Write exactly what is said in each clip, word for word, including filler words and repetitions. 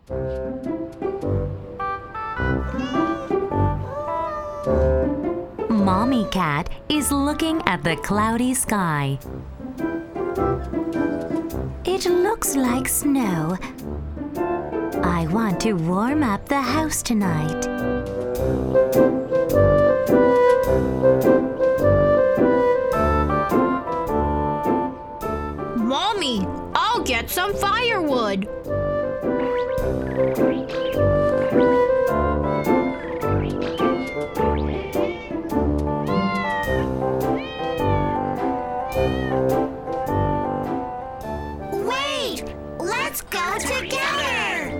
Mommy Cat is looking at the cloudy sky. It looks like snow. I want to warm up the house tonight. Mommy, I'll get some firewood. Wait! Let's go together!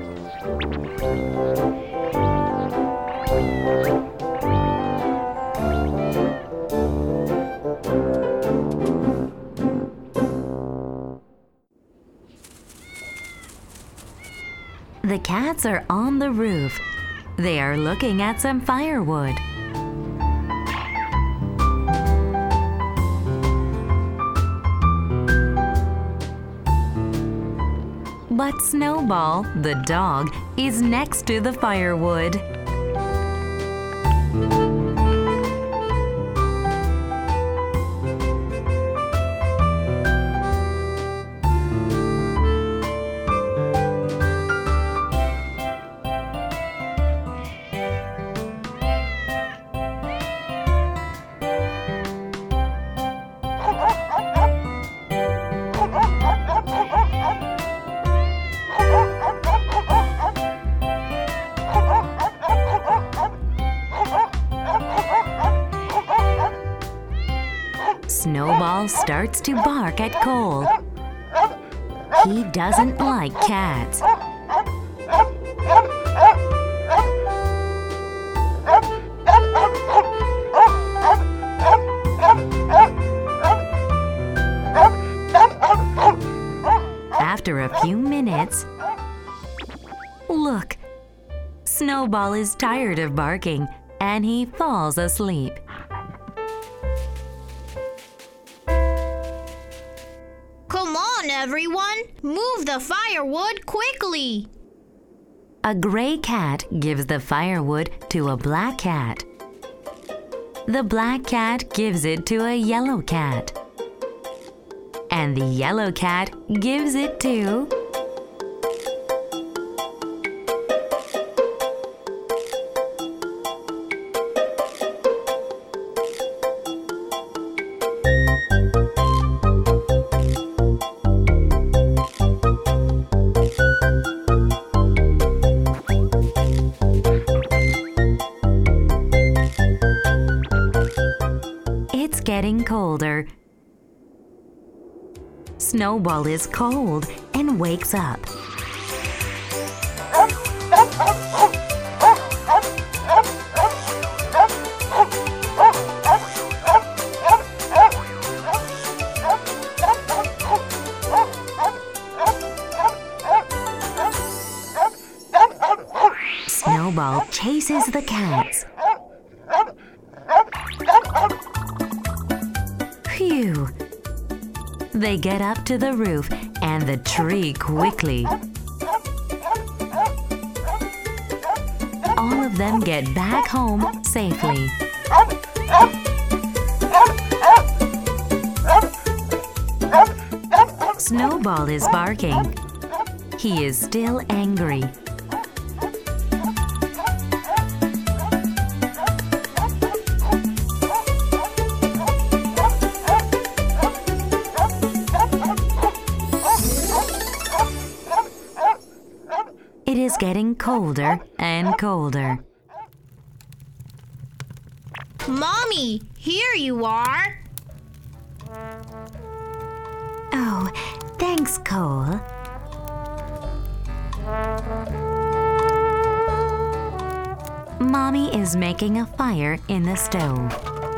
The cats are on the roof. They are looking at some firewood. But Snowball, the dog, is next to the firewood. Snowball starts to bark at Cole. He doesn't like cats. After a few minutes, look! Snowball is tired of barking and he falls asleep. Come on, everyone! Move the firewood quickly! A gray cat gives the firewood to a black cat. The black cat gives it to a yellow cat. And the yellow cat gives it to... It's getting colder. Snowball is cold and wakes up. Snowball chases the cats. Phew! They get up to the roof and the tree quickly. All of them get back home safely. Snowball is barking. He is still angry. It is getting colder and colder. Mommy, here you are! Oh, thanks, Cole. Mommy is making a fire in the stove.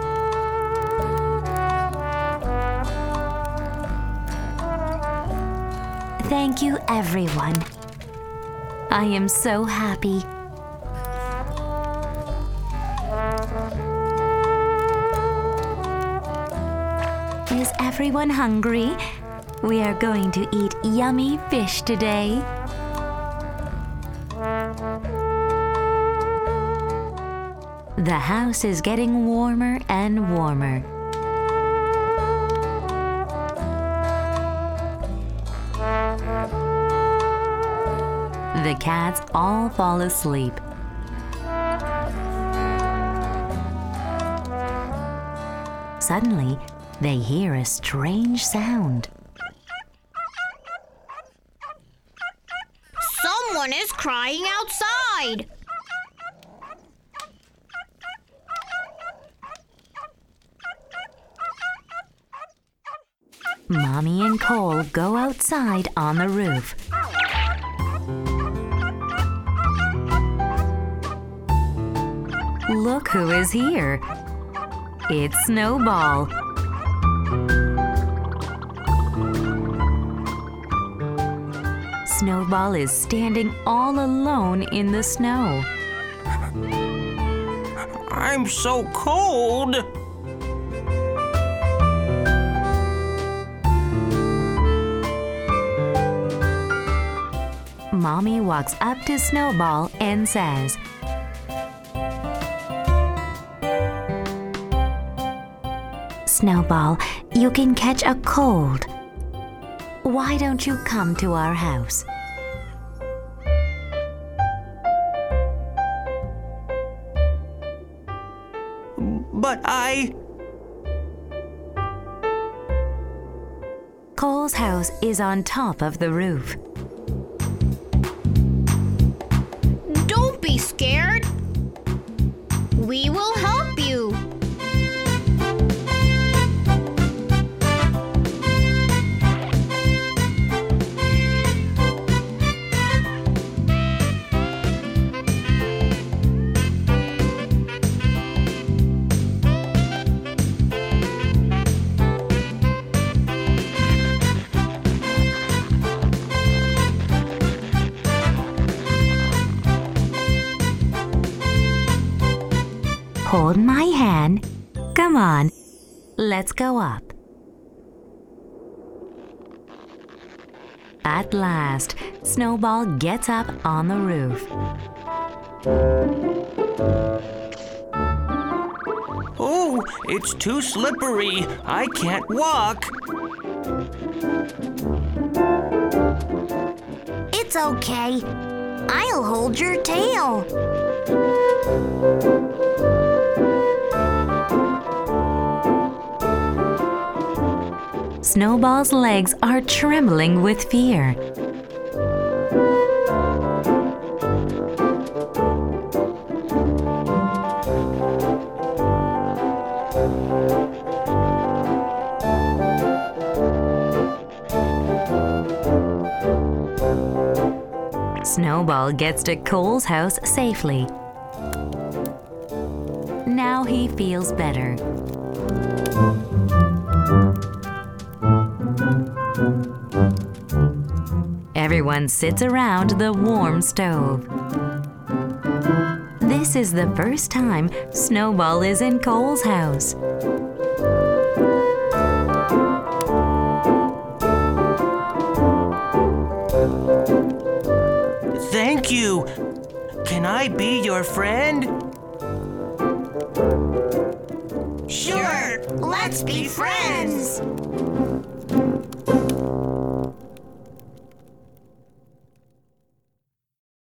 Thank you, everyone. I am so happy. Is everyone hungry? We are going to eat yummy fish today. The house is getting warmer and warmer. The cats all fall asleep. Suddenly, they hear a strange sound. Someone is crying outside. Mommy and Cole go outside on the roof. Look who is here. It's Snowball. Snowball is standing all alone in the snow. I'm so cold. Mommy walks up to Snowball and says, "Snowball, you can catch a cold. Why don't you come to our house?" But I... Cole's house is on top of the roof. Don't be scared. We will help you. Hold my hand. Come on, let's go up. At last, Snowball gets up on the roof. Oh, it's too slippery. I can't walk. It's okay. I'll hold your tail. Snowball's legs are trembling with fear. Snowball gets to Cole's house safely. Now he feels better. Everyone sits around the warm stove. This is the first time Snowball is in Cole's house. Thank you. Can I be your friend? Sure, let's be friends.